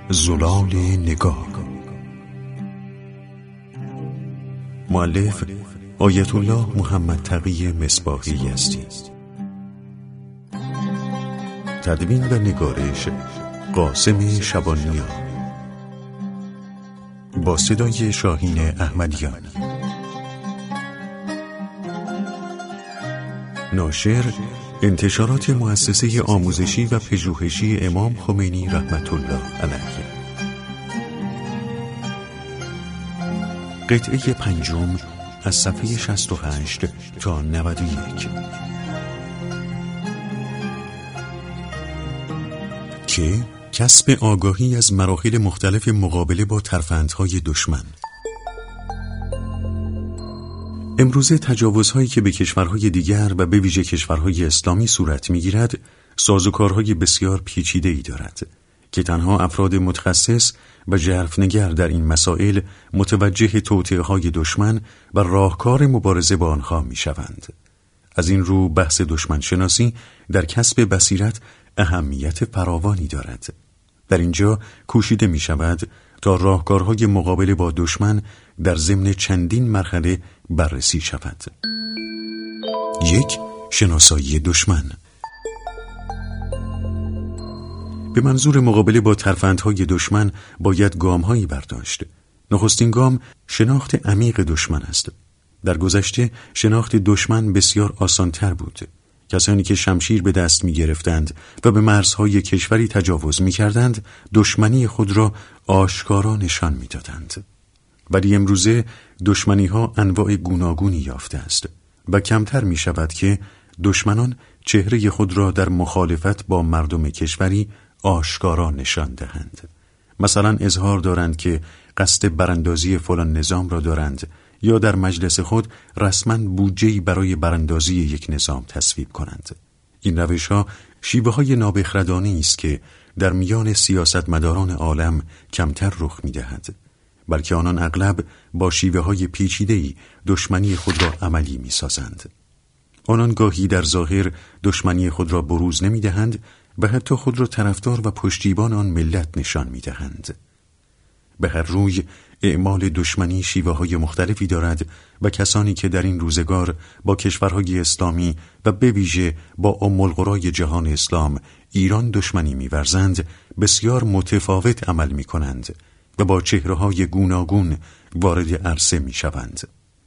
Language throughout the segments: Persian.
زلال نگاه. مؤلف آیت الله محمد تقی مصباحی یزدی. تدوین و نگارش قاسم شبانیا، با صدای شاهین احمدیان. ناشر انتشارات مؤسسه آموزشی و پژوهشی امام خمینی رحمت الله علیه. قطعه پنجم از صفحه 68 تا 91. که کسب آگاهی از مراحل مختلف مقابله با ترفندهای دشمن. امروزه تجاوزهایی که به کشورهای دیگر و به ویژه کشورهای اسلامی صورت می‌گیرد، سازوکارهای بسیار پیچیده‌ای دارد که تنها افراد متخصص و ژرفنگر در این مسائل متوجه توطئه‌های دشمن و راهکار مبارزه با آنها می‌شوند. از این رو بحث دشمن شناسی در کسب بصیرت اهمیت فراوانی دارد. در اینجا کوشیده می‌شود تا راهکارهای مقابله با دشمن در ضمن چندین مرحله بررسی شود. 1. شناسایی دشمن. به منظور مقابله با ترفندهای دشمن باید گام‌هایی برداشت. نخستین گام شناخت عمیق دشمن است. در گذشته شناخت دشمن بسیار آسان‌تر بود. کسانی که شمشیر به دست می گرفتند و به مرزهای کشوری تجاوز می کردند، دشمنی خود را آشکارا نشان می دادند. ولی امروزه دشمنی ها انواع گوناگونی یافته است و کمتر می شود که دشمنان چهره خود را در مخالفت با مردم کشوری آشکارا نشان دهند. مثلا اظهار دارند که قصد براندازی فلان نظام را دارند، یا در مجلس خود رسما بودجه‌ای برای براندازی یک نظام تصویب کنند. این روش‌ها شیوه‌های نابخردانه‌ای است که در میان سیاستمداران عالم کمتر رخ می‌دهد، بلکه آنان اغلب با شیوه‌های پیچیده‌ای دشمنی خود را عملی می‌سازند. آنان گاهی در ظاهر دشمنی خود را بروز نمی‌دهند و حتی خود را طرفدار و پشتیبان آن ملت نشان می‌دهند. به هر روی اعمال دشمنی شیوه‌های مختلفی دارد و کسانی که در این روزگار با کشورهای اسلامی و به ویژه با ام القری جهان اسلام ایران دشمنی می‌ورزند، بسیار متفاوت عمل می‌کنند و با چهره‌های گوناگون وارد عرصه می‌شوند.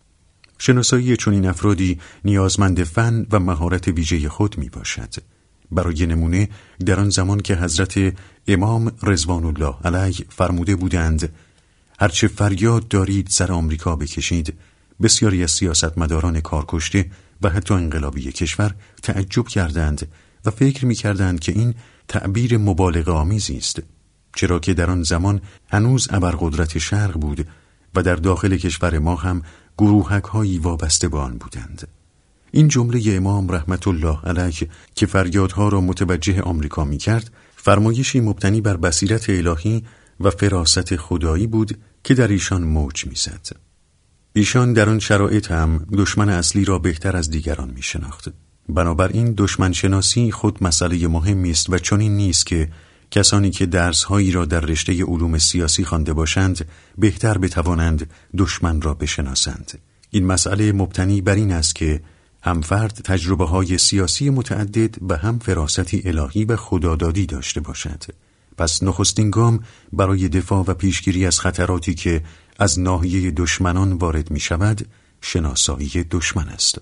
شناسایی چنین افرادی نیازمند فن و مهارت ویژه خود میباشد. برای نمونه در آن زمان که حضرت امام رضوان الله علیه فرموده بودند هرچه فریاد دارید سر آمریکا بکشید، بسیاری از سیاستمداران کارکشته و حتی انقلابی کشور تعجب کردند و فکر می‌کردند که این تعبیر مبالغه آمیزی است، چرا که در آن زمان هنوز ابرقدرت شرق بود و در داخل کشور ما هم گروهک‌هایی وابسته به آن بودند. این جمله امام رحمت الله علیه که فریادها را متوجه آمریکا می‌کرد، فرمایشی مبتنی بر بصیرت الهی و فراست خدایی بود که در ایشان موج می‌زد. ایشان در آن شرایط هم دشمن اصلی را بهتر از دیگران می‌شناخت. بنابراین دشمن شناسی خود مسئله مهمی است و چنین نیست که کسانی که درس‌هایی را در رشته علوم سیاسی خوانده باشند بهتر بتوانند دشمن را بشناسند. این مسئله مبتنی بر این است که هم فرد تجربه‌های سیاسی متعدد و هم فراستی الهی و خدادادی داشته باشد. پس نخستین گام برای دفاع و پیشگیری از خطراتی که از ناحیه دشمنان وارد می شود، شناسایی دشمن است.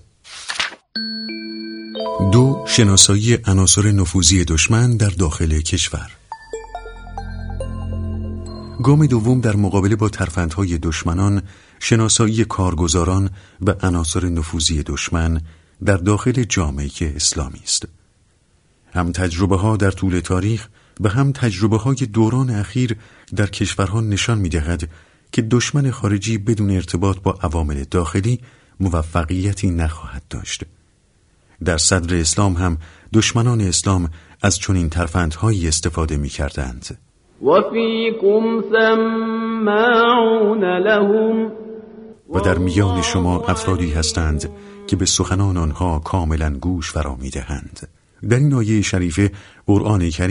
2. شناسایی عناصر نفوذی دشمن در داخل کشور. گام دوم در مقابله با ترفندهای دشمنان، شناسایی کارگزاران و عناصر نفوذی دشمن در داخل جامعه اسلامی است. هم تجربه‌ها در طول تاریخ و هم تجربه‌های دوران اخیر در کشورها نشان می‌دهد که دشمن خارجی بدون ارتباط با عوامل داخلی موفقیتی نخواهد داشت. در صدر اسلام هم دشمنان اسلام از چنین ترفندهایی استفاده می‌کردند. وَفِيكُمْ سَمَّاعُونَ لَهُمْ، و در میان شما افرادی هستند که به سخنان آنها کاملا گوش فرا می‌دهند. در این آیه شریفه قرآن کریم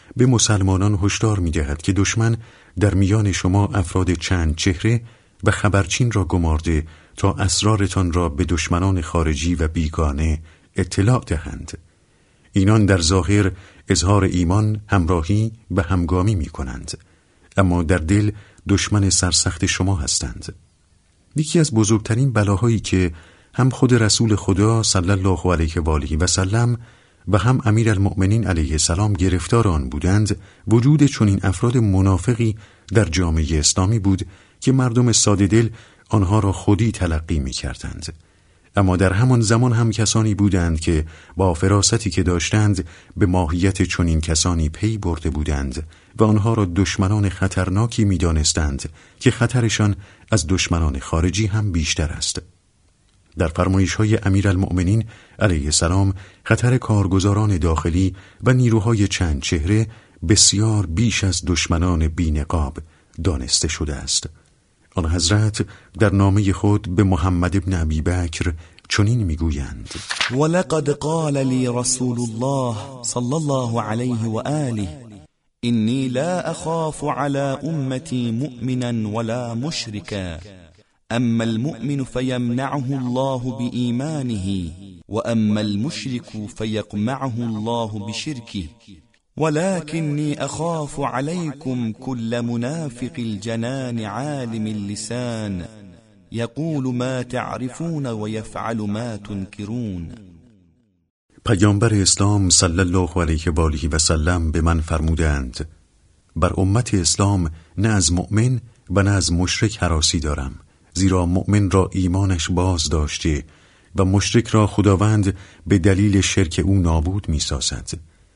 به مسلمانان هشدار می‌دهد که دشمن در میان شما افراد چند چهره و خبرچین را گمارده تا اسرارتان را به دشمنان خارجی و بیگانه اطلاع دهند. اینان در ظاهر اظهار ایمان، همراهی و همگامی می‌کنند، اما در دل دشمن سرسخت شما هستند. یکی از بزرگترین بلاهایی که هم خود رسول خدا صلی الله علیه و آله و سلم و هم امیرالمؤمنین علیه السلام گرفتار آن بودند، وجود چنین افراد منافقی در جامعه اسلامی بود که مردم ساده دل آنها را خودی تلقی می‌کردند. اما در همان زمان هم کسانی بودند که با فراستی که داشتند به ماهیت چنین کسانی پی برده بودند و آنها را دشمنان خطرناکی می‌دانستند که خطرشان از دشمنان خارجی هم بیشتر است. در فرمایش‌های امیرالمؤمنین علیه السلام خطر کارگزاران داخلی و نیروهای چند چهره بسیار بیش از دشمنان بی‌نقاب دانسته شده است. آن حضرت در نامه خود به محمد بن ابی بکر چنین میگویند: ولقد قال لی رسول الله صلی الله علیه و آله انی لا اخاف على امتی مؤمنا ولا مشركا اما المؤمن فيمنعه الله بإيمانه واما المشرك فيقمعه الله بشركه ولكني أخاف عليكم كل منافق الجنان عالم اللسان يقول ما تعرفون ويفعل ما تنكرون. پیامبر اسلام صلی الله علیه و آله و سلم به من فرمودند: بر امت اسلام نه از مؤمن و نه از مشرک هراسی دارم، زیرا مؤمن را ایمانش باز داشته و مشرک را خداوند به دلیل شرک او نابود می‌سازد.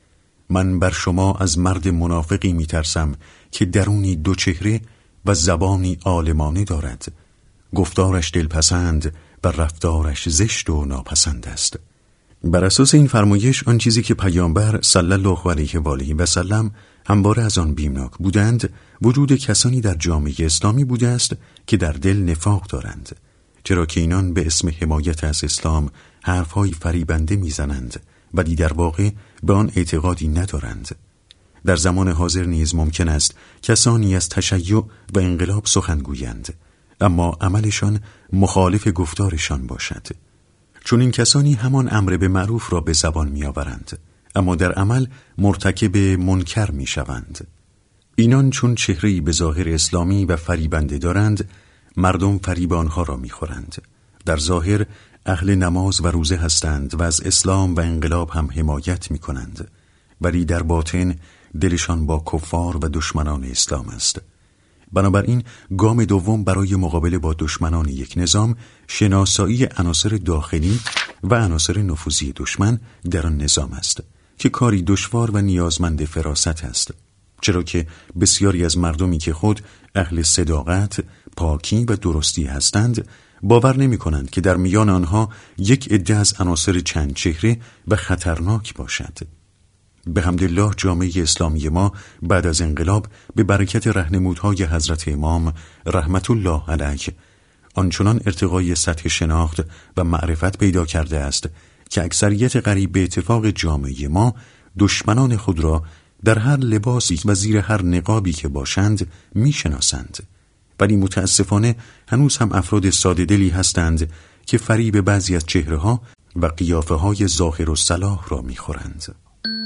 من بر شما از مرد منافقی میترسم که درونی دو چهره و زبانی عالمانه دارد، گفتارش دلپسند و رفتارش زشت و ناپسند است. بر اساس این فرمایش آن چیزی که پیامبر صلی الله علیه و آله و سلم همواره از آن بیمناک بودند، وجود کسانی در جامعه اسلامی بوده است که در دل نفاق دارند، چرا که اینان به اسم حمایت از اسلام حرفهای فریبنده میزنند ولی در واقع به آن اعتقادی ندارند. در زمان حاضر نیز ممکن است کسانی از تشیع و انقلاب سخن گویند، اما عملشان مخالف گفتارشان باشد. چون این کسانی همان امر به معروف را به زبان می آورند، اما در عمل مرتکب منکر می شوند. اینان چون چهره‌ای به ظاهر اسلامی و فریبنده دارند، مردم فریب آنها را می خورند. در ظاهر اهل نماز و روزه هستند و از اسلام و انقلاب هم حمایت می کنند، ولی در باطن دلشان با کفار و دشمنان اسلام است. بنابراین گام دوم برای مقابله با دشمنان یک نظام، شناسایی عناصر داخلی و عناصر نفوذی دشمن در آن نظام است که کاری دشوار و نیازمند فراست است، چرا که بسیاری از مردمی که خود اهل صداقت، پاکی و درستی هستند باور نمی کنند که در میان آنها یک عده از عناصر چند چهره و خطرناک باشد. به حمدالله جامعه اسلامی ما بعد از انقلاب به برکت راهنمودهای حضرت امام رحمت الله علیه آنچنان ارتقای سطح شناخت و معرفت پیدا کرده است که اکثریت قریب به اتفاق جامعه ما دشمنان خود را در هر لباسی و زیر هر نقابی که باشند میشناسند، ولی متاسفانه هنوز هم افراد ساده دلی هستند که فریب بعضی از چهره‌ها و قیافه های ظاهر و صلاح را میخورند.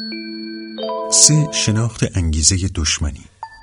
3. شناخت انگیزه دشمنی.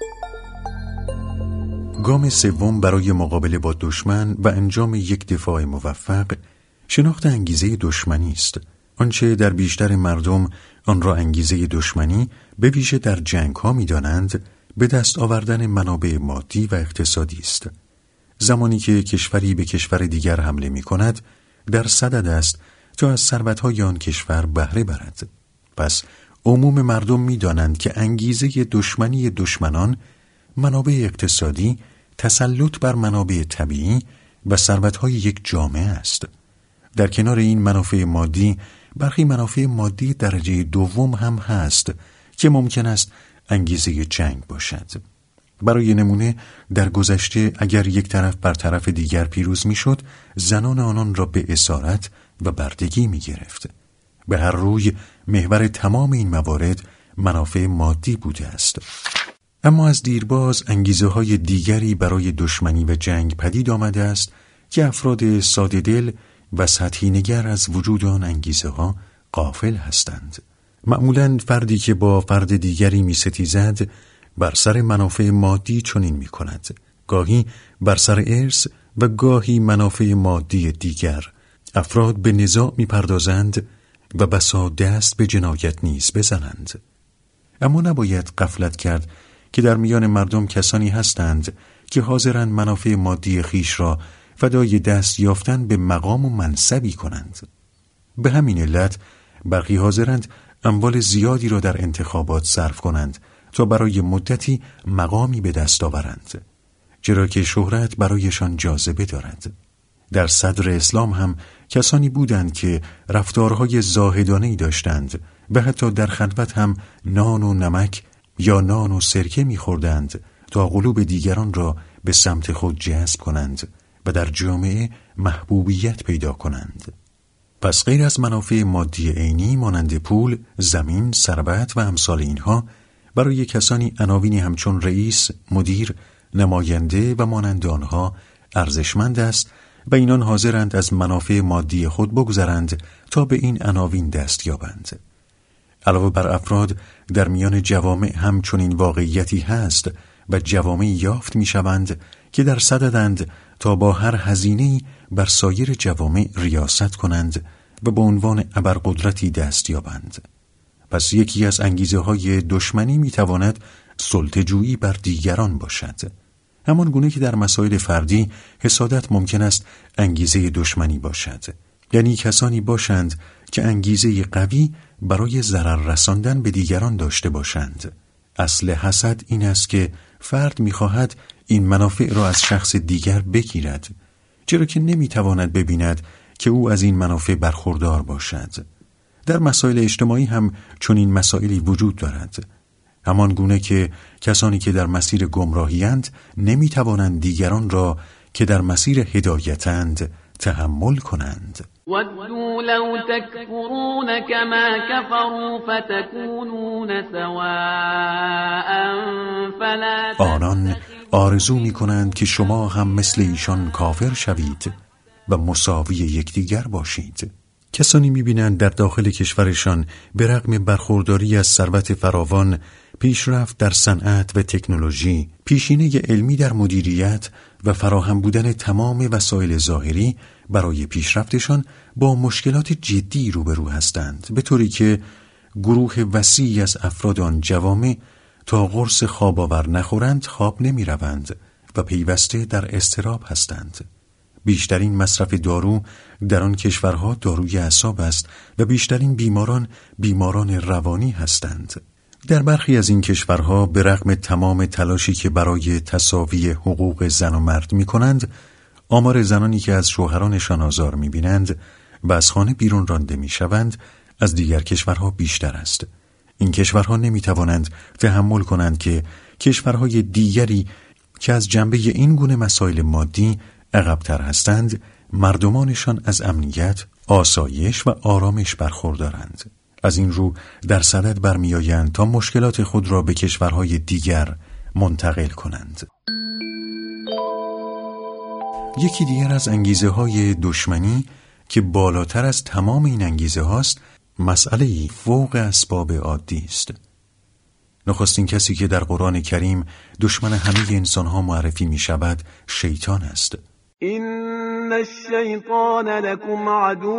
گام سوم برای مقابله با دشمن و انجام یک دفاع موفق، شناخت انگیزه دشمنی است. آنچه در بیشتر مردم آن را انگیزه دشمنی به ویژه در جنگ ها می دانند، به دست آوردن منابع مادی و اقتصادی است. زمانی که کشوری به کشور دیگر حمله می کند، در صدد است تا از ثروت‌های آن کشور بهره برد. پس عموم مردم می دانند که انگیزه دشمنی دشمنان منابع اقتصادی، تسلط بر منابع طبیعی و ثروت‌های یک جامعه است. در کنار این منافع مادی، برخی منافع مادی درجه دوم هم هست که ممکن است انگیزه جنگ باشد. برای نمونه در گذشته اگر یک طرف بر طرف دیگر پیروز میشد، زنان آنان را به اسارت و بردگی می گرفت. به هر روی محور تمام این موارد منافع مادی بوده است. اما از دیرباز انگیزه‌های دیگری برای دشمنی و جنگ پدید آمده است که افراد ساده دل و سطحی نگر از وجود آن انگیزه‌ها غافل هستند. معمولاً فردی که با فرد دیگری می‌ستیزد بر سر منافع مادی چنین می‌کند، گاهی بر سر ارث و گاهی منافع مادی دیگر. افراد به نزاع می‌پردازند و بسا دست به جنایت نیز بزنند. اما نباید غفلت کرد که در میان مردم کسانی هستند که حاضرند منافع مادی خیش را فدای دست یافتن به مقام و منصبی کنند. به همین علت برخی حاضرند اموال زیادی را در انتخابات صرف کنند تا برای مدتی مقامی به دست آورند، چرا که شهرت برایشان جاذبه دارد. در صدر اسلام هم کسانی بودند که رفتارهای زاهدانه‌ای داشتند و حتی در خلوت هم نان و نمک یا نان و سرکه می‌خوردند تا قلوب دیگران را به سمت خود جذب کنند و در جامعه محبوبیت پیدا کنند. پس غیر از منافع مادی عینی مانند پول، زمین، ثروت و امثال اینها، برای کسانی عناوینی همچون رئیس، مدیر، نماینده و مانند آنها ارزشمند است و اینان حاضرند از منافع مادی خود بگذرند تا به این عناوین دست یابند. علاوه بر افراد در میان جوامع هم چنین واقعیتی هست و جوامع یافت می‌شوند که در صددند تا با هر هزینه‌ای بر سایر جوامع ریاست کنند و به عنوان ابرقدرتی دست یابند. پس یکی از انگیزه‌های دشمنی می‌تواند سلطه‌جویی بر دیگران باشد. همان گونه که در مسائل فردی حسادت ممکن است انگیزه دشمنی باشد، یعنی کسانی باشند که انگیزه قوی برای ضرر رساندن به دیگران داشته باشند. اصل حسد این است که فرد می‌خواهد این منافع را از شخص دیگر بگیرد، چرا که نمی‌تواند ببیند که او از این منافع برخوردار باشد. در مسائل اجتماعی هم چنین مسائلی وجود دارد. همان گونه که کسانی که در مسیر گمراهی‌اند نمی‌توانند دیگران را که در مسیر هدایتند تحمل کنند. ودوا لو تكفرون كما كفروا فتكونون سواء فلا آنان آرزو می‌کنند که شما هم مثل ایشان کافر شوید و مساوی یکدیگر باشید. کسانی می‌بینند در داخل کشورشان به رغم برخورداری از ثروت فراوان، پیشرفت در صنعت و تکنولوژی، پیشینه علمی در مدیریت و فراهم بودن تمام وسایل ظاهری برای پیشرفتشان با مشکلات جدی روبرو هستند، به طوری که گروه وسیعی از افراد آن جوامع تا قرص خواب آور نخورند خواب نمی روند و پیوسته در اضطراب هستند. بیشترین مصرف دارو در آن کشورها داروی اعصاب است و بیشترین بیماران روانی هستند. در برخی از این کشورها به رغم تمام تلاشی که برای تساوی حقوق زن و مرد می کنند، آمار زنانی که از شوهرانشان آزار می بینند و از خانه بیرون رانده می شوند از دیگر کشورها بیشتر است. این کشورها نمی توانند تحمل کنند که کشورهای دیگری که از جنبه این گونه مسائل مادی عقب‌تر هستند، مردمانشان از امنیت، آسایش و آرامش برخوردارند. از این رو در صدد برمیآیند تا مشکلات خود را به کشورهای دیگر منتقل کنند. یکی دیگر از انگیزه‌های دشمنی که بالاتر از تمام این انگیزه هاست، مسئله‌ای فوق اسباب عادی است. نخستین کسی که در قرآن کریم دشمن همه انسان‌ها معرفی می شود شیطان است. إن الشيطان لكم عدو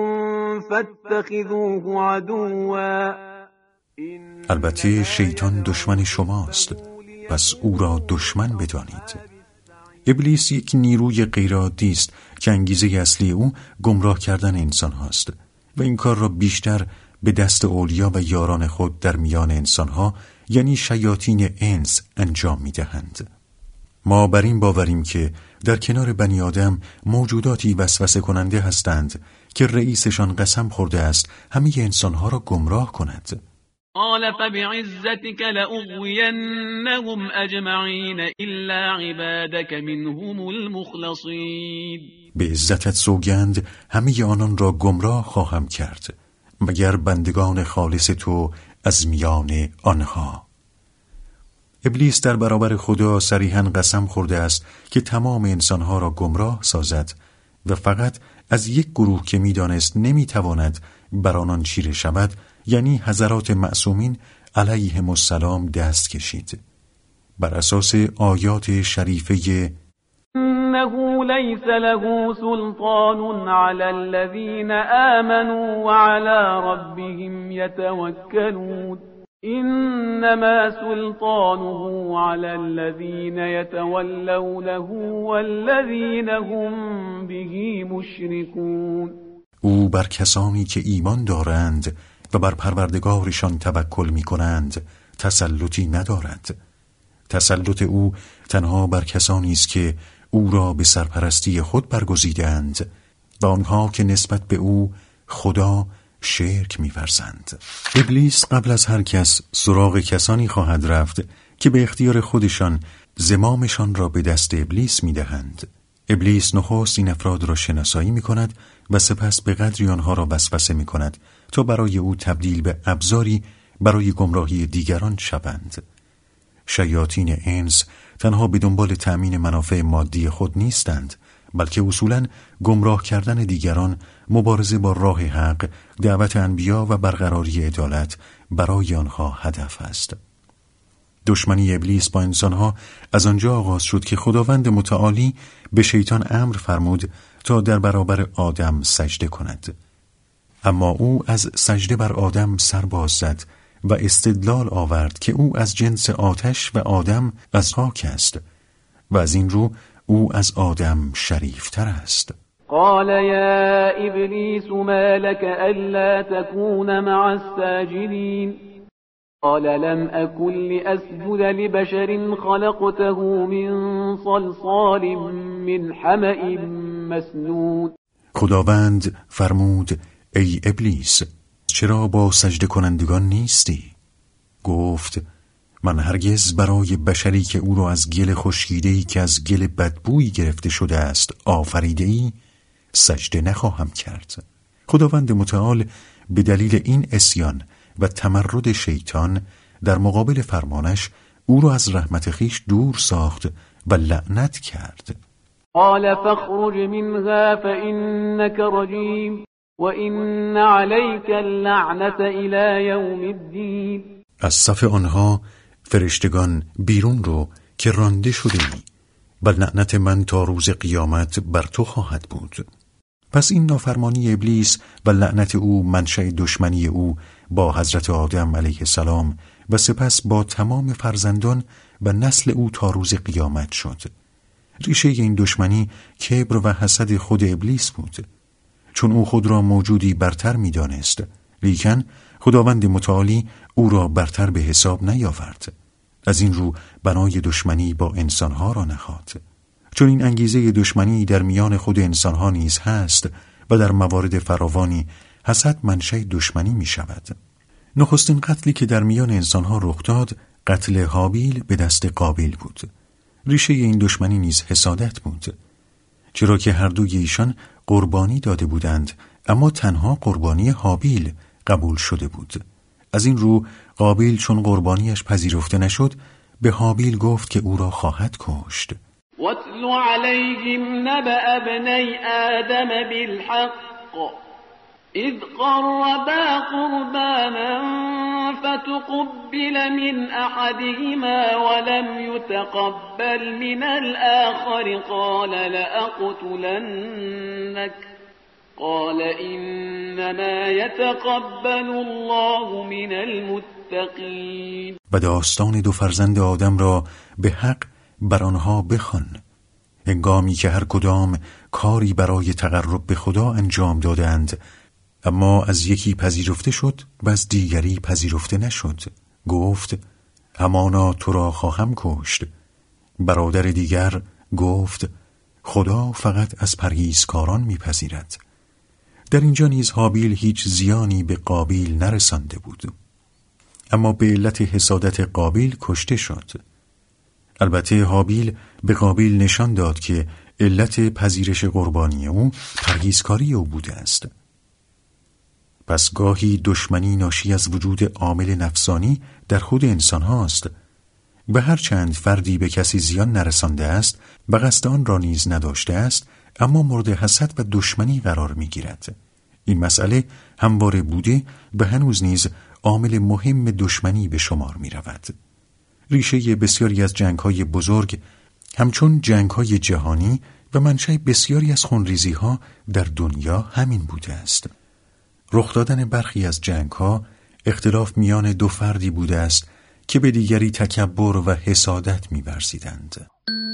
فاتخذوه عدوا. البته شیطان دشمن شماست، پس او را دشمن بدانید. ابلیس یک نیروی غیرعادی است که انگیزه اصلی او گمراه کردن انسان هاست و این کار را بیشتر به دست اولیا و یاران خود در میان انسانها، یعنی شیاطین انس، انجام می دهند. ما بر این باوریم که در کنار بنی آدم موجوداتی وسوسه کننده هستند که رئیسشان قسم خورده است همه انسانها را گمراه کند. قال فبعزتك لأغوینهم اجمعین الا عبادك منهم المخلصین. به عزتت سوگند همه آنان را گمراه خواهم کرد مگر بندگان خالص تو از میان آنها. ابلیس در برابر خدا صریحاً قسم خورده است که تمام انسانها را گمراه سازد و فقط از یک گروه که می‌دانست نمی‌تواند بر آنان چیره شود، یعنی حضرات معصومین علیهم السلام دست کشید. بر اساس آیات شریفه إنه ليس له سلطان على الذين آمنوا وعلى ربهم يتوكلون إنما سلطانه على الذين يتولونه والذين هم به مشركون. او بر کسانی که ایمان دارند و بر پروردگارشان توکل می کنند تسلطی ندارد. تسلط او تنها بر کسانی است که او را به سرپرستی خود برگزیدند و آنها که نسبت به او خدا شرک می‌ورزند. ابلیس قبل از هر کس سراغ کسانی خواهد رفت که به اختیار خودشان زمامشان را به دست ابلیس می‌دهند. ابلیس نخست این افراد را شناسایی می‌کند و سپس به قدری آنها را وسوسه می‌کند تا برای او تبدیل به ابزاری برای گمراهی دیگران شوند. شیاطین انس تنها به دنبال تأمین منافع مادی خود نیستند، بلکه اصولاً گمراه کردن دیگران، مبارزه با راه حق، دعوت انبیا و برقراری عدالت برای آنها هدف است. دشمنی ابلیس با انسانها از آنجا آغاز شد که خداوند متعالی به شیطان امر فرمود تا در برابر آدم سجده کند. اما او از سجده بر آدم سر باز زد و استدلال آورد که او از جنس آتش و آدم از خاک است و از این رو او از آدم شریفتر است. قال یا ابلیس ما لك الا تكون مع الساجدين قال لم اكن لاسجد لبشر خلقته من صلصال من حمأ مسنون. خداوند فرمود ای ابلیس چرا با سجده کنندگان نیستی؟ گفت من هرگز برای بشری که او را از گل خشکیده‌ای که از گل بدبویی گرفته شده است آفریده‌ای سجده نخواهم کرد. خداوند متعال به دلیل این عصیان و تمرد شیطان در مقابل فرمانش او را از رحمت خیش دور ساخت و لعنت کرد. قال فاخرج منها فإنك رجيم وإن عليك اللعنة إلى يوم الدين. از صف آنها فرشتگان بیرون رو که رانده شده ای و لعنت من تا روز قیامت بر تو خواهد بود. پس این نافرمانی ابلیس و لعنت او منشأ دشمنی او با حضرت آدم علیه السلام و سپس با تمام فرزندان و نسل او تا روز قیامت شد. ریشه این دشمنی کبر و حسد خود ابلیس بود، چون او خود را موجودی برتر می دانست، لیکن خداوند متعالی او را برتر به حساب نیاورد. از این رو بنای دشمنی با انسانها را نهاد، چون این انگیزه دشمنی در میان خود انسانها نیز هست و در موارد فراوانی حسد منشأ دشمنی می شود. نخستین قتلی که در میان انسانها رخ داد قتل هابیل به دست قابیل بود. ریشه این دشمنی نیز حسادت بود، چرا که هر دوی ایشان قربانی داده بودند، اما تنها قربانی هابیل قبول شده بود. از این رو قابیل چون قربانیش پذیرفته نشد به هابیل گفت که او را خواهد کشت. واتل علیهم نبأ ابنی آدم بالحق اذ قربا قربانا فتقبل من احدهما ولم يتقبل من الآخر قال لأقتلنك قال انما يتقبل الله من المتقین. و داستان دو فرزند آدم را به حق بر آنها بخوان، هنگامی که هر کدام کاری برای تقرب به خدا انجام دادند، اما از یکی پذیرفته شد و از دیگری پذیرفته نشد. گفت همانا تو را خواهم کشت. برادر دیگر گفت خدا فقط از پرهیزکاران میپذیرد. در اینجا نیز هابیل هیچ زیانی به قابیل نرسانده بود، اما به علت حسادت قابیل کشته شد. البته هابیل به قابیل نشان داد که علت پذیرش قربانی او پرهیزکاری او بوده است. پس گاهی دشمنی ناشی از وجود عامل نفسانی در خود انسان هاست و هرچند فردی به کسی زیان نرسانده است و قصد آن را نیز نداشته است، اما مورد حسد و دشمنی قرار می گیرد. این مسئله همواره بوده و هنوز نیز عامل مهم دشمنی به شمار می رود. ریشه بسیاری از جنگ‌های بزرگ همچون جنگ‌های جهانی و منشأ بسیاری از خونریزی‌ها در دنیا همین بوده است. رخ دادن برخی از جنگ‌ها اختلاف میان دو فردی بوده است که به دیگری تکبر و حسادت می‌ورزیدند.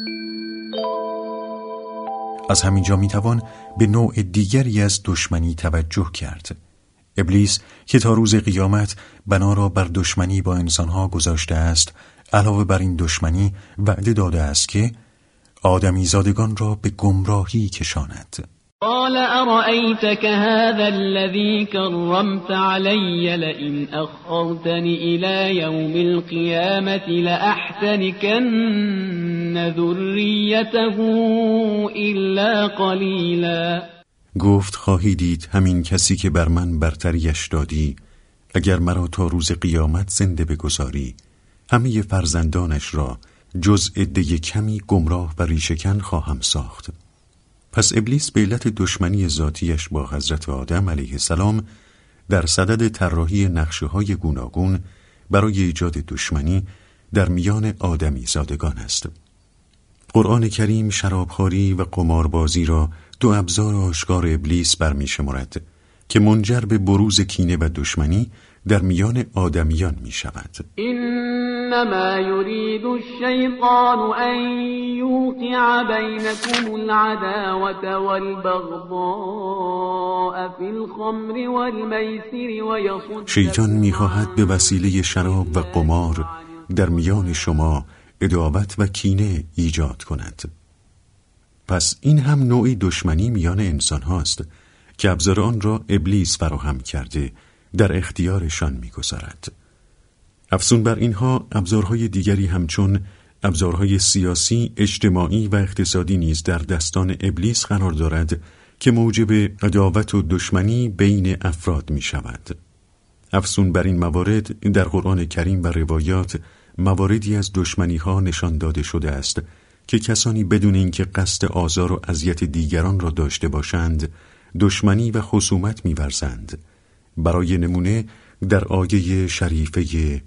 از همینجا میتوان به نوع دیگری از دشمنی توجه کرد. ابلیس که تا روز قیامت بنا را بر دشمنی با انسانها گذاشته است، علاوه بر این دشمنی وعده داده است که آدمی زادگان را به گمراهی کشاند. قال ارأيتك هذا الذي كرمت علي لئن أخرتني إلى يوم القيامة لأحتنكن ذريته إلا قليلا. گفت خواهی دید همین کسی که بر من برتریش دادی، اگر مرا تا روز قیامت زنده بگذاری همه فرزندانش را جز عده کمی گمراه و ریشه‌کن خواهم ساخت. پس ابلیس به علت دشمنی ذاتیش با حضرت آدم علیه السلام در صدد طراحی نقشه‌های گوناگون برای ایجاد دشمنی در میان آدمی زادگان است. قرآن کریم شرابخواری و قماربازی را دو ابزار آشکار ابلیس برمی‌شمارد که منجر به بروز کینه و دشمنی در میان آدمیان می شود. انما يريد الشيطان ان يوقع بينكم العداوة والبغضاء في الخمر والميسر ويصد. شیطان می خواهد به وسیله شراب و قمار در میان شما عداوت و کینه ایجاد کند. پس این هم نوعی دشمنی میان انسان هاست که ابزار آن را ابلیس فراهم کرده در اختیارشان می‌گذارد. افزون بر اینها ابزارهای دیگری همچون ابزارهای سیاسی، اجتماعی و اقتصادی نیز در دستان ابلیس قرار دارد که موجب عداوت و دشمنی بین افراد می‌شود. افزون بر این موارد در قرآن کریم و روایات مواردی از دشمنی‌ها نشان داده شده است که کسانی بدون اینکه قصد آزار و اذیت دیگران را داشته باشند دشمنی و خصومت می‌ورزند. برای نمونه در آیه شریفه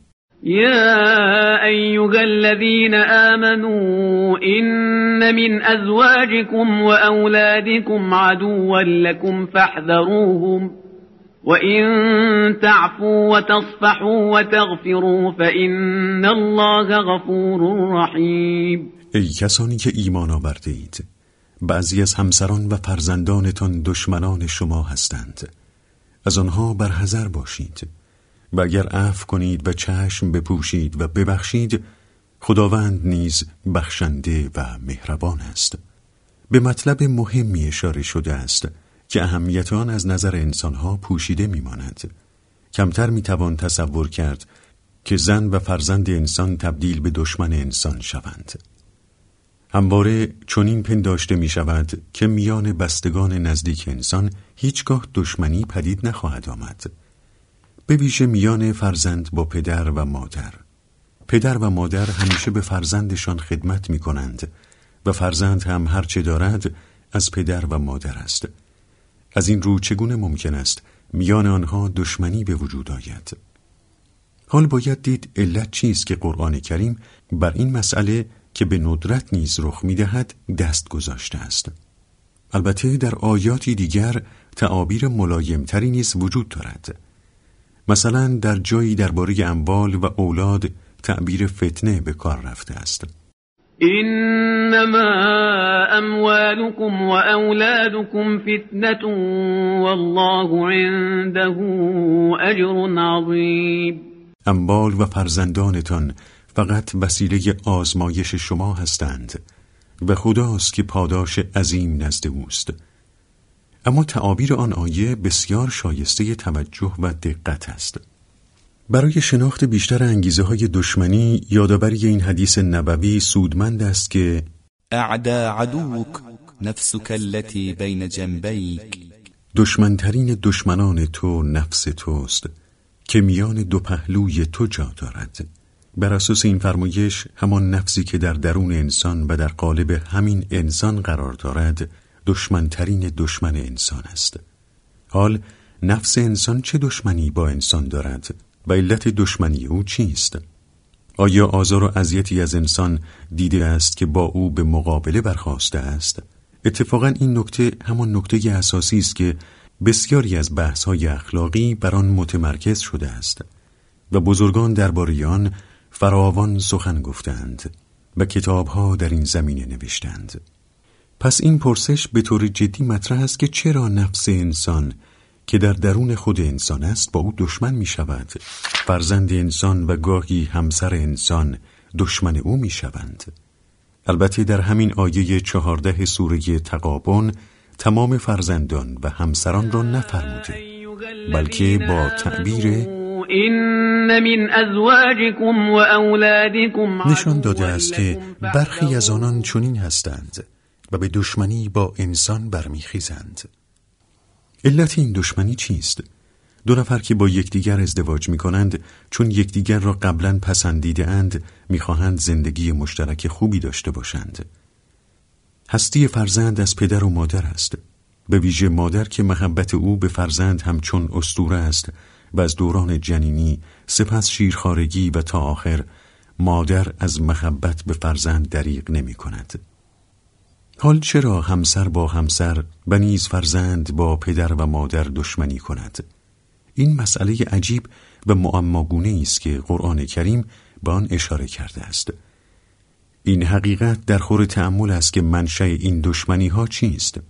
يا أيها الذين آمنوا إن من أزواجكم وأولادكم عدوا لكم فاحذروهم وإن تعفوا وتصفحوا وتغفروا فإن الله غفور رحيم. ای کسانی که ایمان آورده اید، بعضی از همسران و فرزندانتان دشمنان شما هستند، از آنها برحذر باشید و اگر عفو کنید و چشم بپوشید و ببخشید خداوند نیز بخشنده و مهربان است. به مطلب مهمی اشاره شده است که اهمیت آن از نظر انسانها پوشیده میماند. کمتر میتوان تصور کرد که زن و فرزند انسان تبدیل به دشمن انسان شوند. همواره چنین پنداشته می شود که میان بستگان نزدیک انسان هیچگاه دشمنی پدید نخواهد آمد. به ویژه میان فرزند با پدر و مادر. پدر و مادر همیشه به فرزندشان خدمت می کنند و فرزند هم هرچه دارد از پدر و مادر است. از این رو چگونه ممکن است میان آنها دشمنی به وجود آید؟ حال باید دید علت چیست که قرآن کریم بر این مسئله که به ندرت نیز رخ می‌دهد دست گذاشته است. البته در آیاتی دیگر تعابیر ملایم‌تری نیز وجود دارد. مثلا در جایی درباره اموال و اولاد تعبیر فتنه به کار رفته است. انما اموالكم واولادكم فتنة والله عنده اجر عظیم. اموال و فرزندانتان فقط وسیله آزمایش شما هستند و خداست که پاداش عظیم نزد اوست. اما تعابیر آن آیه بسیار شایسته توجه و دقت است. برای شناخت بیشتر انگیزه های دشمنی یادآوری این حدیث نبوی سودمند است که اعدى عدوك نفسك التي بين جنبيك دشمنترین دشمنان تو نفس توست که میان دو پهلوی تو جا دارد. بر اساس این فرمایش همان نفسی که در درون انسان و در قالب همین انسان قرار دارد دشمنترین دشمن انسان است. حال نفس انسان چه دشمنی با انسان دارد و علت دشمنی او چیست؟ آیا آزار و اذیتی از انسان دیده است که با او به مقابله برخاسته است؟ اتفاقا این نکته همان نکته اساسی است که بسیاری از بحث‌های اخلاقی بر آن متمرکز شده است و بزرگان درباره آن فراوان سخن گفتند و کتاب‌ها در این زمینه نوشتند. پس این پرسش به طور جدی مطرح است که چرا نفس انسان که در درون خود انسان است با او دشمن می شود؟ فرزند انسان و گاهی همسر انسان دشمن او می شوند. البته در همین آیه 14 سوره تغابن تمام فرزندان و همسران را نفرموده، بلکه با تعبیر این من ازواجکم و اولادکم نشان داده است که برخی از آنان چنین هستند و به دشمنی با انسان برمیخیزند. علت این دشمنی چیست؟ دو نفر که با یکدیگر ازدواج می‌کنند چون یکدیگر را قبلاً پسندیده اند می‌خواهند زندگی مشترک خوبی داشته باشند. هستی فرزند از پدر و مادر است، به ویژه مادر که محبت او به فرزند همچون اسطوره است و از دوران جنینی سپس شیرخوارگی و تا آخر مادر از محبت به فرزند دریغ نمی‌کند. حال چرا همسر با همسر و نیز فرزند با پدر و مادر دشمنی کند؟ این مسئله عجیب و معماگونه است که قرآن کریم به آن اشاره کرده است. این حقیقت در خور تأمل است که منشأ این دشمنی ها چیست؟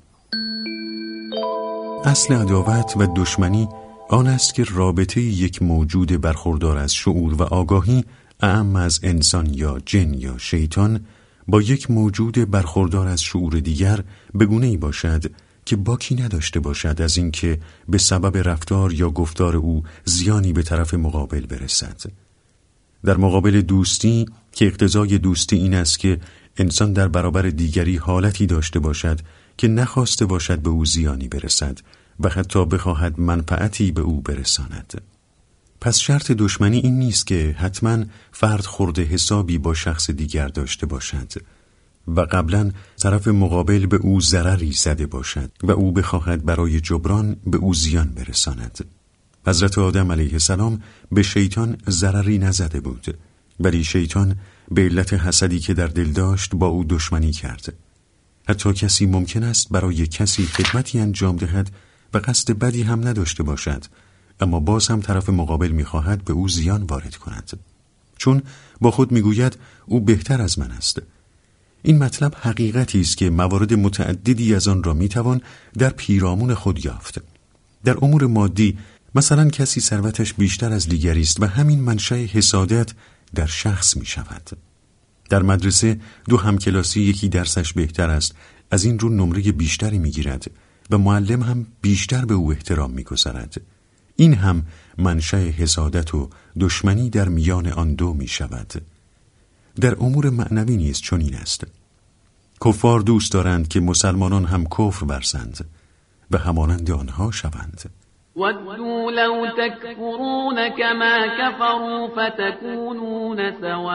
اصل عداوت و دشمنی آن است که رابطه یک موجود برخوردار از شعور و آگاهی اعم از انسان یا جن یا شیطان با یک موجود برخوردار از شعور دیگر به گونه‌ای باشد که باکی نداشته باشد از اینکه به سبب رفتار یا گفتار او زیانی به طرف مقابل برسد. در مقابل دوستی که اقتضای دوستی این است که انسان در برابر دیگری حالتی داشته باشد که نخواسته باشد به او زیانی برسد و حتی بخواهد منفعتی به او برساند. پس شرط دشمنی این نیست که حتما فرد خورده حسابی با شخص دیگر داشته باشد و قبلا طرف مقابل به او ضرری زده باشد و او بخواهد برای جبران به او زیان برساند. حضرت آدم علیه السلام به شیطان ضرری نزده بود، ولی شیطان به علت حسدی که در دل داشت با او دشمنی کرد. حتی کسی ممکن است برای کسی خدمتی انجام دهد و قصد بدی هم نداشته باشد، اما باز هم طرف مقابل می‌خواهد به او زیان وارد کند، چون با خود می‌گوید او بهتر از من است. این مطلب حقیقتی است که موارد متعددی از آن را می‌توان در پیرامون خود یافت. در امور مادی مثلا کسی ثروتش بیشتر از دیگری است و همین منشأ حسادت در شخص می‌شود. در مدرسه دو همکلاسی یکی درسش بهتر است، از این رو نمره بیشتری می‌گیرد و معلم هم بیشتر به او احترام می‌گذارد. این هم منشأ حسادت و دشمنی در میان آن دو می شود. در امور معنوی نیز چنین است. کفار دوست دارند که مسلمانان هم کفر ورزند و همانند آنها شوند. ودوا لو تکفرون كما كفروا فتكونون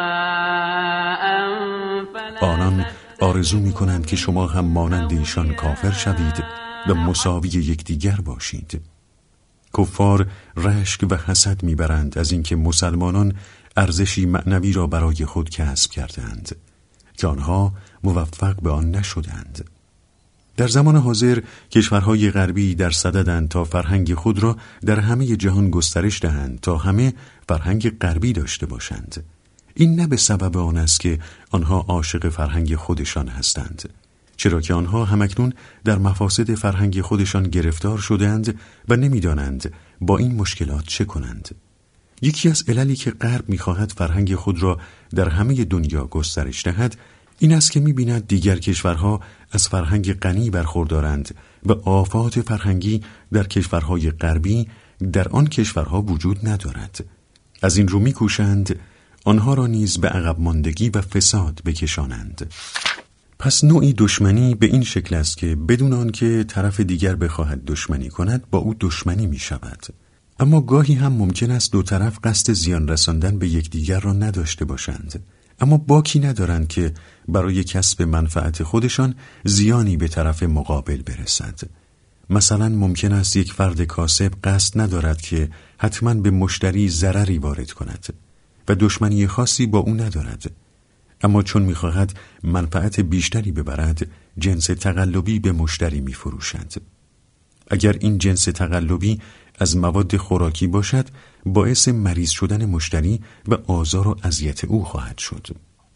سواء. آنان آرزو می کنند که شما هم مانند ایشان کافر شوید و مساوی یکدیگر باشید. کفار رشک و حسد میبرند از اینکه مسلمانان ارزشی معنوی را برای خود کسب کردند که آنها موفق به آن نشدند. در زمان حاضر کشورهای غربی در صددند تا فرهنگ خود را در همه جهان گسترش دهند تا همه فرهنگ غربی داشته باشند. این نه به سبب آن است که آنها عاشق فرهنگ خودشان هستند، چرا که آنها همکنون در مفاسد فرهنگ خودشان گرفتار شدند و نمیدانند با این مشکلات چه کنند. یکی از عللی که غرب می‌خواهد فرهنگ خود را در همه دنیا گسترش دهد این است که می‌بیند دیگر کشورها از فرهنگ غنی برخوردارند و آفات فرهنگی در کشورهای غربی در آن کشورها وجود ندارد. از این رو می‌کوشند آنها را نیز به عقب ماندگی و فساد بکشانند. پس نوعی دشمنی به این شکل است که بدون آنکه طرف دیگر بخواهد دشمنی کند با او دشمنی می شود. اما گاهی هم ممکن است دو طرف قصد زیان رساندن به یکدیگر را نداشته باشند، اما باکی ندارند که برای کسب منفعت خودشان زیانی به طرف مقابل برسد. مثلا ممکن است یک فرد کاسب قصد ندارد که حتما به مشتری ضرری وارد کند و دشمنی خاصی با او ندارد، اما چون می‌خواهد منفعت بیشتری ببرد جنس تقلبی به مشتری می‌فروشد. اگر این جنس تقلبی از مواد خوراکی باشد باعث مریض شدن مشتری و آزار و اذیت او خواهد شد.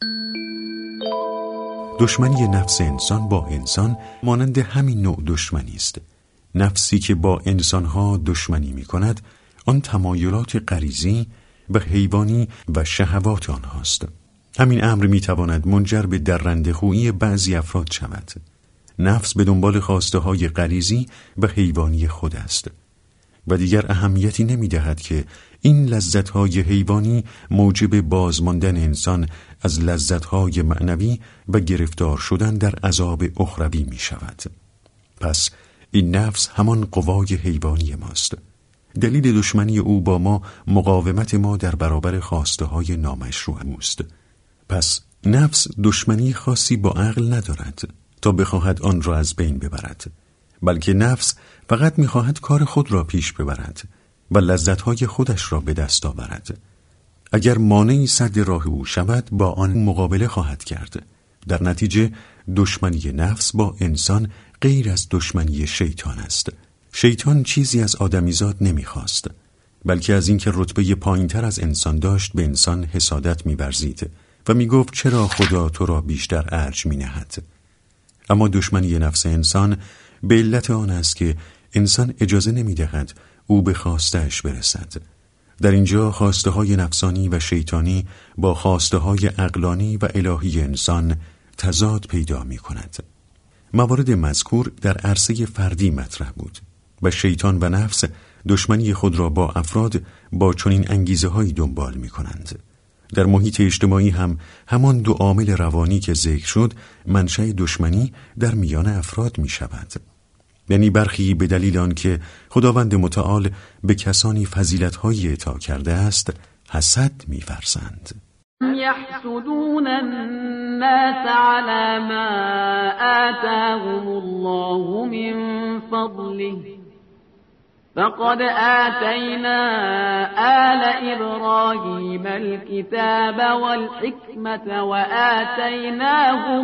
دشمنی نفس انسان با انسان مانند همین نوع دشمنی است. نفسی که با انسانها دشمنی می کند آن تمایلات غریزی و حیوانی و شهوات آنهاست. همین امر می تواند منجر به درنده‌خویی بعضی افراد شود. نفس به دنبال خواسته های غریزی و حیوانی خود است و دیگر اهمیتی نمی دهد که این لذت‌های حیوانی موجب بازماندن انسان از لذت‌های معنوی و گرفتار شدن در عذاب اخروی می شود. پس این نفس همان قوای حیوانی ماست. دلیل دشمنی او با ما مقاومت ما در برابر خواسته‌های نامشروع اوست. پس نفس دشمنی خاصی با عقل ندارد تا بخواهد آن را از بین ببرد، بلکه نفس فقط می‌خواهد کار خود را پیش ببرد و لذت‌های خودش را به دست آورد. اگر مانعی سد راه او شود با آن مقابله خواهد کرد. در نتیجه دشمنی نفس با انسان غیر از دشمنی شیطان است. شیطان چیزی از آدمیزاد نمی‌خواست، بلکه از اینکه رتبه پایین‌تر از انسان داشت به انسان حسادت می‌ورزید و می‌گفت چرا خدا تو را بیشتر ارج می‌نهد. اما دشمنی نفس انسان به علت آن است که انسان اجازه نمی‌دهد او به خواسته‌اش برسد. در اینجا خواسته‌های نفسانی و شیطانی با خواسته‌های عقلانی و الهی انسان تضاد پیدا می‌کند. موارد مذکور در عرصه فردی مطرح بود و شیطان و نفس دشمنی خود را با افراد با چنین انگیزه‌هایی دنبال می‌کنند. در محیط اجتماعی هم همان دو عامل روانی که ذکر شد منشأ دشمنی در میان افراد می‌شود. یعنی برخی به دلیل آنکه خداوند متعال به کسانی فضیلت‌هایی عطا کرده است حسد می‌ورزند. يحسدون الناس على ما آتاهم الله من فضله فقد آتينا آل إبراهيم الكتاب والحكمة وآتيناهم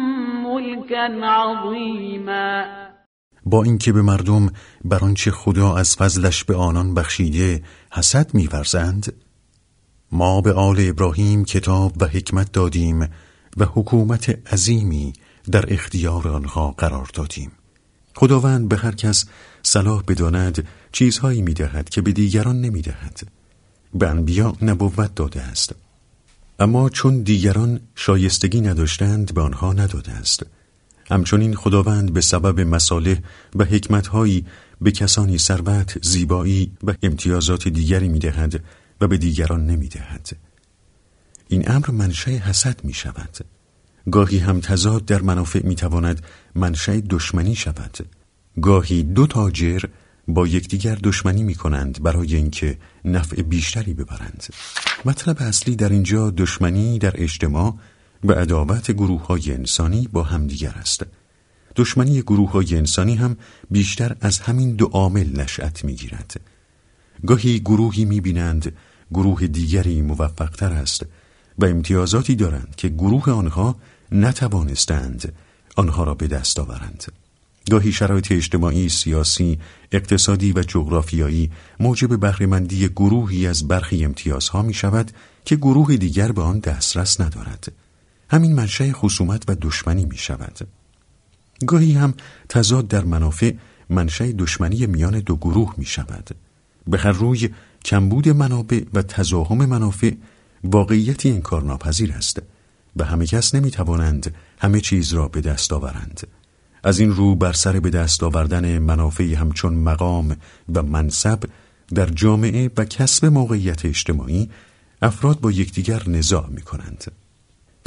ملكا عظيما. با اینکه به مردم بر آنچه خدا از فضلش به آنان بخشیده حسد می‌ورزند، ما به آل ابراهیم کتاب و حکمت دادیم و حکومت عظیمی در اختیار آنها قرار دادیم. خداوند به هر کس صلاح بداند چیزهایی می‌دهد که به دیگران نمی‌دهد. به انبیا نبوت داده است، اما چون دیگران شایستگی نداشتند به آنها نداده است. همچنین خداوند به سبب مصالح و حکمت‌هایی به کسانی ثروت، زیبایی و امتیازات دیگری می‌دهد و به دیگران نمی‌دهد. این امر منشأ حسد می‌شود. گاهی هم تضاد در منافع می‌تواند منشأ دشمنی شود. گاهی دو تاجر با یکدیگر دشمنی می‌کنند برای اینکه نفع بیشتری ببرند. مطلب اصلی در اینجا دشمنی در اجتماع و عداوت گروه‌های انسانی با همدیگر است. دشمنی گروه‌های انسانی هم بیشتر از همین دو عامل نشأت می‌گیرد. گاهی گروهی می‌بینند گروه دیگری موفق‌تر است و امتیازاتی دارند که گروه آنها نتوانستند آنها را به دست آورند. گاهی شرایط اجتماعی، سیاسی، اقتصادی و جغرافیایی موجب بهره‌مندی گروهی از برخی امتیازها می‌شود که گروه دیگر به آن دسترس ندارد. همین منشأ خصومت و دشمنی می‌شود. گاهی هم تضاد در منافع منشأ دشمنی میان دو گروه می‌شود. به هر روی کمبود منابع و تزاحم منافع واقعیتی انکارناپذیر است و همه کس نمی‌توانند همه چیز را به دست آورند. از این رو بر سر به دست آوردن منافع همچون مقام و منصب در جامعه و کسب موقعیت اجتماعی افراد با یکدیگر نزاع می‌کنند.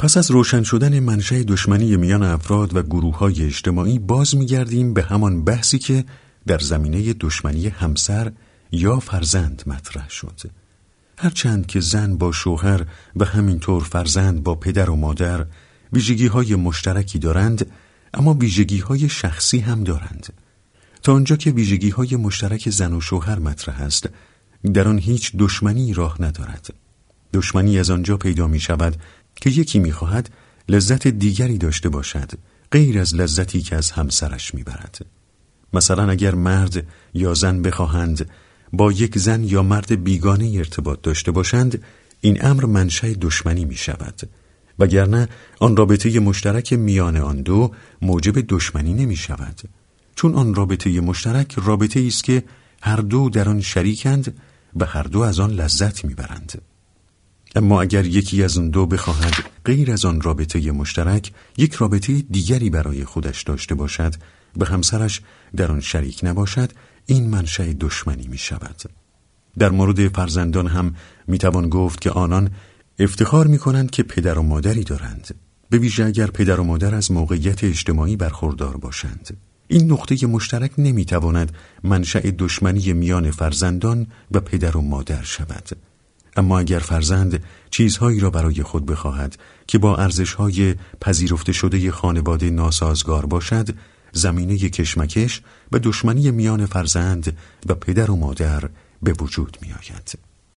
پس از روشن شدن منشأ دشمنی میان افراد و گروه‌های اجتماعی باز می‌گردیم به همان بحثی که در زمینه دشمنی همسر یا فرزند مطرح شد. هرچند که زن با شوهر و همینطور فرزند با پدر و مادر ویژگی‌های مشترکی دارند، اما ویژگی‌های شخصی هم دارند. تا آنجا که ویژگی‌های مشترک زن و شوهر مطرح است، در آن هیچ دشمنی راه ندارد. دشمنی از آنجا پیدا می‌شود که یکی می‌خواهد لذت دیگری داشته باشد غیر از لذتی که از همسرش می‌برد. مثلا اگر مرد یا زن بخواهند با یک زن یا مرد بیگانه ارتباط داشته باشند، این امر منشأ دشمنی می‌شود. وگرنه آن رابطه مشترک میان آن دو موجب دشمنی نمی‌شود، چون آن رابطه مشترک رابطه‌ای است که هر دو در آن شریکند و هر دو از آن لذت می‌برند. اما اگر یکی از آن دو بخواهد غیر از آن رابطه مشترک یک رابطه دیگری برای خودش داشته باشد و همسرش در آن شریک نباشد، این منشأ دشمنی می شود. در مورد فرزندان هم می توان گفت که آنان افتخار می کنند که پدر و مادری دارند، به ویژه اگر پدر و مادر از موقعیت اجتماعی برخوردار باشند. این نقطه مشترک نمی تواند منشأ دشمنی میان فرزندان و پدر و مادر شود. اما اگر فرزند چیزهایی را برای خود بخواهد که با ارزش‌های پذیرفته شده خانواده ناسازگار باشد، زمینه کشمکش و دشمنی میان فرزند و پدر و مادر به وجود می آید.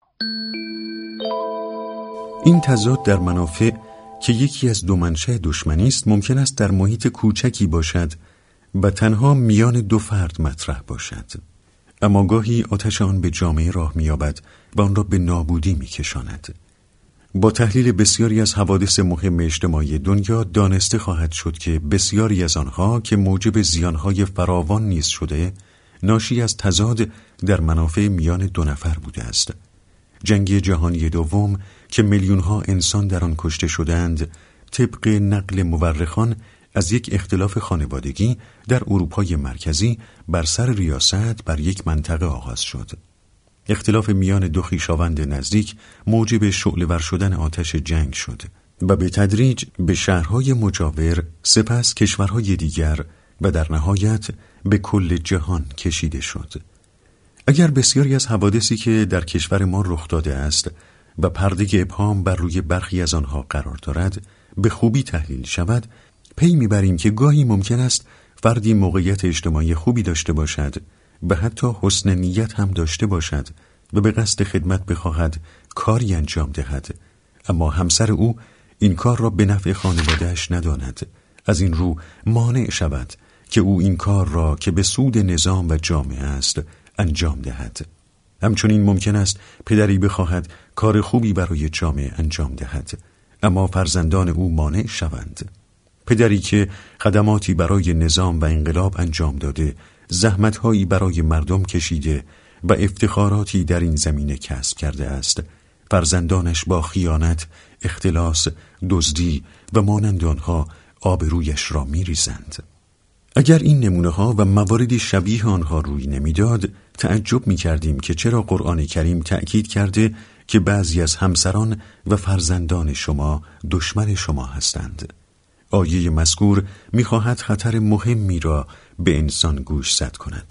این تضاد در منافع که یکی از دو منشأ دشمنی است ممکن است در محیط کوچکی باشد و تنها میان دو فرد مطرح باشد، اما گاهی آتش آن به جامعه راه می‌یابد و آن را به نابودی می‌کشاند. با تحلیل بسیاری از حوادث مهم اجتماعی دنیا دانسته خواهد شد که بسیاری از آنها که موجب زیانهای فراوان نیز شده، ناشی از تضاد در منافع میان دو نفر بوده است. جنگ جهانی دوم که میلیون‌ها انسان در آن کشته شدند، طبق نقل مورخان از یک اختلاف خانوادگی در اروپای مرکزی بر سر ریاست بر یک منطقه آغاز شد. اختلاف میان دو خویشاوند نزدیک موجب شعله‌ور شدن آتش جنگ شد و به تدریج به شهرهای مجاور، سپس کشورهای دیگر و در نهایت به کل جهان کشیده شد. اگر بسیاری از حوادثی که در کشور ما رخ داده است و پرده ابهام بر روی برخی از آنها قرار دارد به خوبی تحلیل شود، پی میبریم که گاهی ممکن است فردی موقعیت اجتماعی خوبی داشته باشد و حتی حسن نیت هم داشته باشد و به قصد خدمت بخواهد کاری انجام دهد، اما همسر او این کار را به نفع خانواده‌اش نداند. از این رو مانع شود که او این کار را که به سود نظام و جامعه است انجام دهد. همچنین ممکن است پدری بخواهد کار خوبی برای جامعه انجام دهد، اما فرزندان او مانع شوند. پدری که خدماتی برای نظام و انقلاب انجام داده، زحمت‌هایی برای مردم کشیده و افتخاراتی در این زمینه کسب کرده است، فرزندانش با خیانت، اختلاس، دزدی و مانند آنها آبرویش را می‌ریزند. اگر این نمونه‌ها و مواردی شبیه آنها روی نمی‌داد، تعجب می‌کردیم که چرا قرآن کریم تأکید کرده که بعضی از همسران و فرزندان شما دشمن شما هستند. آیه مذکور می‌خواهد خطر مهمی را به انسان گوشزد کند.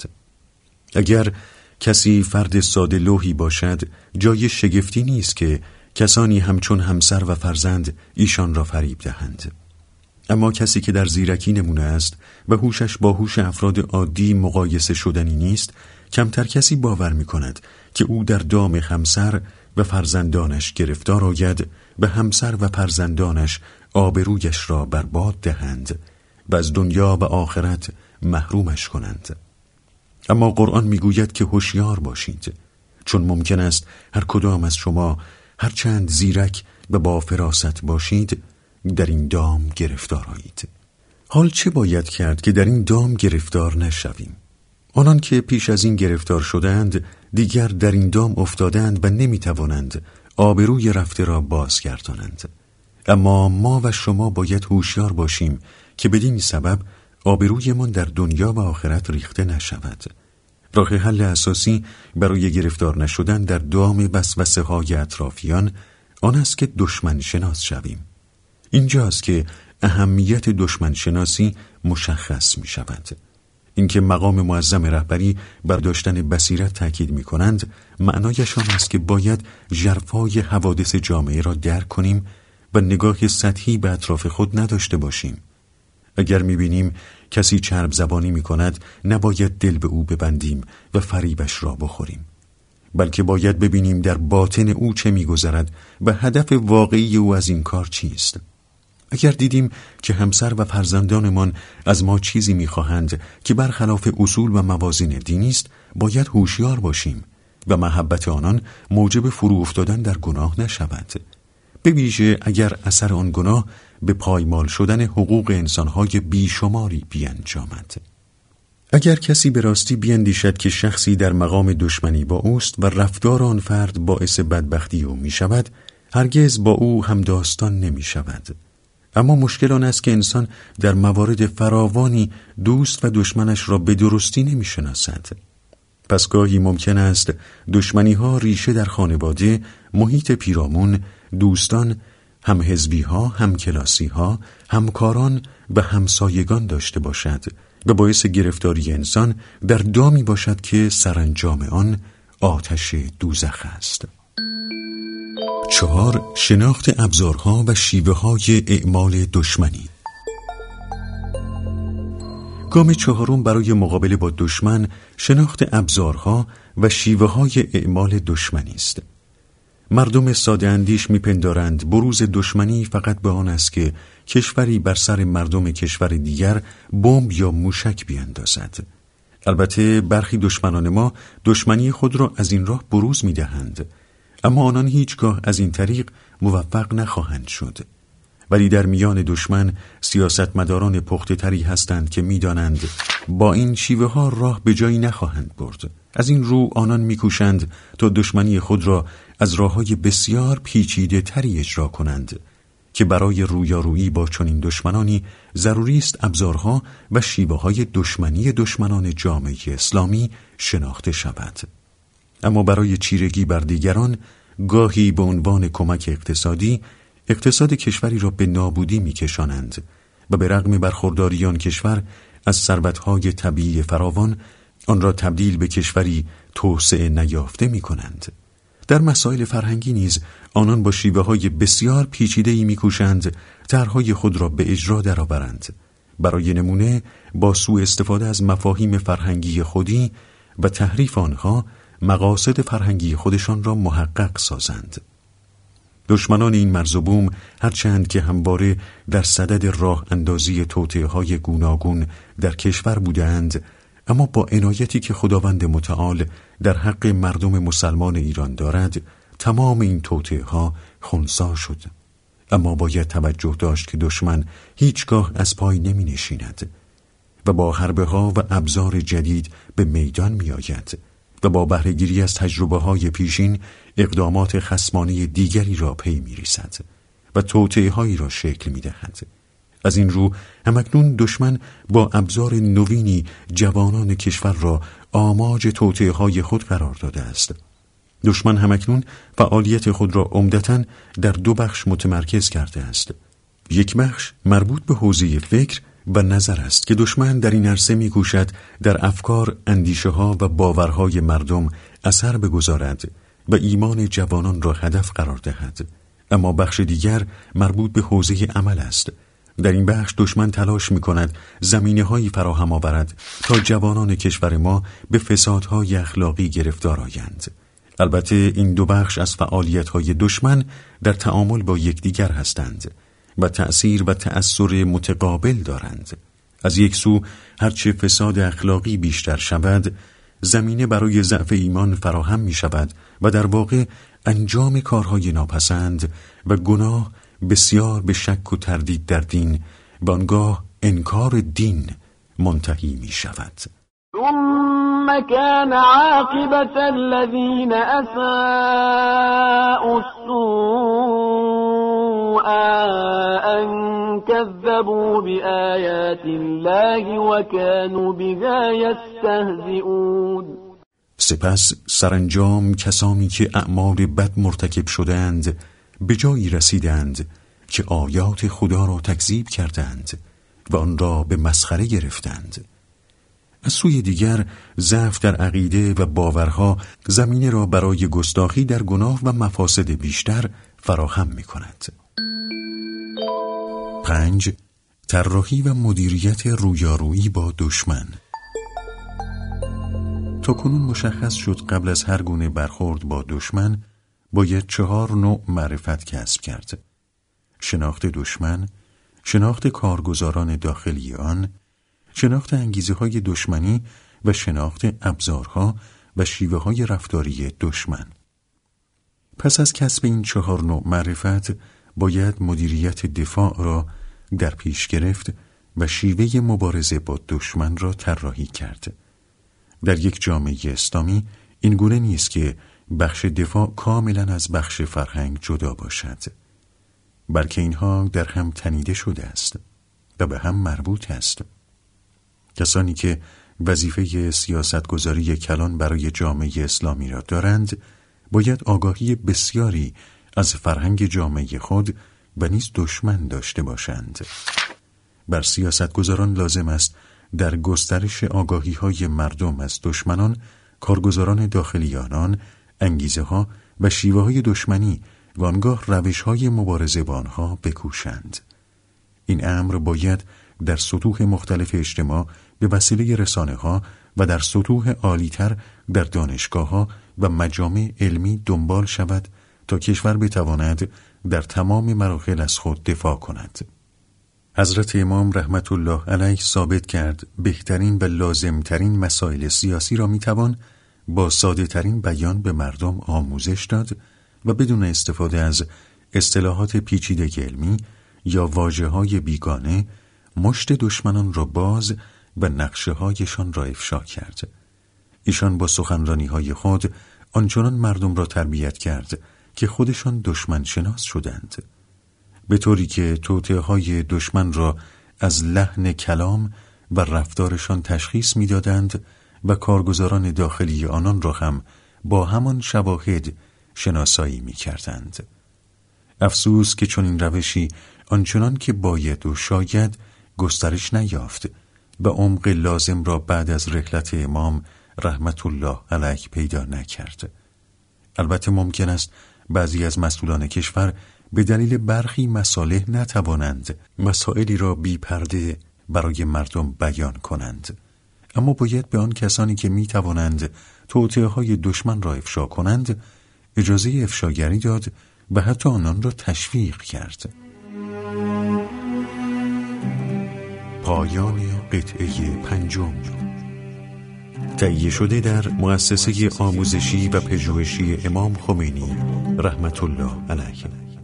اگر کسی فرد ساده لوحی باشد، جای شگفتی نیست که کسانی همچون همسر و فرزند ایشان را فریب دهند. اما کسی که در زیرکی نمونه است و هوشش با هوش افراد عادی مقایسه شدنی نیست، کمتر کسی باور می‌کند که او در دام همسر و فرزندانش گرفتار آید و همسر و فرزندانش آبرویش را برباد دهند و از دنیا و آخرت محرومش کنند. اما قرآن میگوید که هوشیار باشید، چون ممکن است هر کدام از شما هرچند زیرک و با فراست باشید در این دام گرفتار آیید. حال چه باید کرد که در این دام گرفتار نشویم؟ آنان که پیش از این گرفتار شدند دیگر در این دام افتادند و نمیتوانند آبروی رفته را بازگردانند. اما ما و شما باید هوشیار باشیم که بدین سبب آبرویمان در دنیا و آخرت ریخته نشود. راه حل اساسی برای گرفتار نشدن در دام وسوسه‌های اطرافیان آن است که دشمن شناس شویم. اینجاست که اهمیت دشمن شناسی مشخص می شود. اینکه مقام معظم رهبری بر داشتن بصیرت تاکید می کنند، معنایش آن است که باید ژرفای حوادث جامعه را درک کنیم و نگاه سطحی به اطراف خود نداشته باشیم. اگر می بینیم کسی چرب زبانی می کند، نباید دل به او ببندیم و فریبش را بخوریم، بلکه باید ببینیم در باطن او چه می گذرد و هدف واقعی او از این کار چیست. اگر دیدیم که همسر و فرزندانمان از ما چیزی می‌خواهند که برخلاف اصول و موازین دینی است، باید هوشیار باشیم و محبت آنان موجب فرو افتادن در گناه نشود، به ویژه اگر اثر آن گناه به پایمال شدن حقوق انسان‌های بیشماری بیانجامد. اگر کسی به راستی بیندیشد که شخصی در مقام دشمنی با اوست و رفتار آن فرد باعث بدبختی او می‌شود، هرگز با او هم داستان نمی‌شود. اما مشکل آن است که انسان در موارد فراوانی دوست و دشمنش را به درستی نمی‌شناسد. پس گاهی ممکن است دشمنی‌ها ریشه در خانواده، محیط پیرامون، دوستان، همحزبی‌ها، همکلاسی‌ها، همکاران و همسایگان داشته باشد و باعث گرفتاری انسان در دامی باشد که سرانجام آن آتش دوزخ است. 4. شناخت ابزارها و شیوه‌های اعمال دشمنی. گام چهارم برای مقابله با دشمن شناخت ابزارها و شیوه‌های اعمال دشمنی است. مردم ساده اندیش می‌پندارند بروز دشمنی فقط به آن است که کشوری بر سر مردم کشور دیگر بمب یا موشک بیاندازد. البته برخی دشمنان ما دشمنی خود را از این راه بروز می‌دهند، اما آنان هیچگاه از این طریق موفق نخواهند شد. ولی در میان دشمن سیاستمداران پخته تری هستند که می‌دانند با این شیوه ها راه به جایی نخواهند برد. از این رو آنان می‌کوشند تا دشمنی خود را از راه‌های بسیار پیچیده تری اجرا کنند که برای رویارویی با چنین دشمنانی ضروری است ابزارها و شیوه‌های دشمنی دشمنان جامعه اسلامی شناخته شود. اما برای چیرگی بر دیگران، گاهی به عنوان کمک اقتصادی اقتصاد کشوری را به نابودی می‌کشانند و به رغم برخورداری آن کشور از ثروت‌های طبیعی فراوان، آن را تبدیل به کشوری توسعه نیافته می‌کنند. در مسائل فرهنگی نیز آنان با شیوه‌های بسیار پیچیده‌ای می‌کوشند طرح‌های خود را به اجرا درآورند. برای نمونه با سوء استفاده از مفاهیم فرهنگی خودی و تحریف آنها مقاصد فرهنگی خودشان را محقق سازند. دشمنان این مرز و بوم هرچند که همواره در صدد راه اندازی توطئه‌های گوناگون در کشور بودند، اما با عنایتی که خداوند متعال در حق مردم مسلمان ایران دارد، تمام این توطئه‌ها خنثی شد. اما باید توجه داشت که دشمن هیچگاه از پای نمی نشیند و با حربه‌ها و ابزار جدید به میدان می آید و با بهره‌گیری از تجربه‌های پیشین اقدامات خصمانه دیگری را پی می‌ریزد و توطئه‌هایی را شکل می‌دهد. از این رو همکنون دشمن با ابزار نوینی جوانان کشور را آماج توطئه‌های خود قرار داده است. دشمن همکنون فعالیت خود را عمدتاً در دو بخش متمرکز کرده است. یک بخش مربوط به حوزه فکر و نظر است که دشمن در این عرصه می‌کوشد در افکار، اندیشه‌ها و باورهای مردم اثر بگذارد و ایمان جوانان را هدف قرار دهد. اما بخش دیگر مربوط به حوزه عمل است. در این بخش دشمن تلاش می‌کند زمینه‌هایی فراهم آورد تا جوانان کشور ما به فسادهای اخلاقی گرفتار آیند. البته این دو بخش از فعالیت‌های دشمن در تعامل با یکدیگر هستند و تأثیر و تأثیر متقابل دارند. از یک سو هرچه فساد اخلاقی بیشتر شود، زمینه برای ضعف ایمان فراهم می شود و در واقع انجام کارهای ناپسند و گناه بسیار به شک و تردید در دین و آنگاه انکار دین منتهی می شود. ثم كان عاقبة الذين أساءوا السوء أن كذبوا بآيات الله وكانوا بها يستهزئون. سپس سرانجام کسانی که اعمال بد مرتکب شدند به جایی رسیدند که آیات خدا را تکذیب کردند و آن را به مسخره گرفتند. از سوی دیگر ضعف در عقیده و باورها زمینه را برای گستاخی در گناه و مفاسد بیشتر فراهم می کند. 5. طراحی و مدیریت رویارویی با دشمن. تا کنون مشخص شد قبل از هر گونه برخورد با دشمن باید 4 نوع معرفت کسب کرد: شناخت دشمن، شناخت کارگزاران داخلی آن، شناخت انگیزه‌های دشمنی و شناخت ابزارها و شیوه‌های رفتاری دشمن. پس از کسب این 4 نوع معرفت باید مدیریت دفاع را در پیش گرفت و شیوه مبارزه با دشمن را طراحی کرد. در یک جامعه اسلامی این گونه نیست که بخش دفاع کاملا از بخش فرهنگ جدا باشد، بلکه اینها در هم تنیده شده است و به هم مربوط است. کسانی که وظیفه سیاستگذاری کلان برای جامعه اسلامی را دارند باید آگاهی بسیاری از فرهنگ جامعه خود و نیز دشمن داشته باشند. بر سیاستگزاران لازم است در گسترش آگاهی‌های مردم از دشمنان، کارگزاران داخلی آنان، انگیزه‌ها و شیوه‌های دشمنی و آنگاه روش‌های مبارزه با آنها بکوشند. این امر باید در سطوح مختلف اجتماع به وسیله رسانه‌ها و در سطوح عالی‌تر در دانشگاه‌ها و مجامع علمی دنبال شود تا کشور بتواند در تمام مراحل از خود دفاع کند. حضرت امام رحمت الله علیه ثابت کرد بهترین و لازمترین مسائل سیاسی را میتوان با ساده ترین بیان به مردم آموزش داد و بدون استفاده از اصطلاحات پیچیده علمی یا واژه‌های بیگانه مشت دشمنان را باز و نقشه‌هایشان را افشا کرد. ایشان با سخنرانی‌های خود آنچنان مردم را تربیت کرد که خودشان دشمن شناس شدند، به طوری که توطئه‌های دشمن را از لحن کلام و رفتارشان تشخیص می‌دادند و کارگزاران داخلی آنان را هم با همان شواهد شناسایی می‌کردند. افسوس که چنین روشی آنچنان که باید و شاید گسترش نیافت و عمق لازم را بعد از رحلت امام رحمت الله علیه پیدا نکرد. البته ممکن است بعضی از مسئولان کشور به دلیل برخی مصالح نتوانند مسائلی را بی پرده برای مردم بیان کنند، اما باید به آن کسانی که می توانند توطئه‌های دشمن را افشا کنند اجازه افشاگری داد و حتی آنان را تشویق کرد. پایان قطعه 5 تهیه شده در مؤسسه آموزشی و پژوهشی امام خمینی رحمت الله علیه.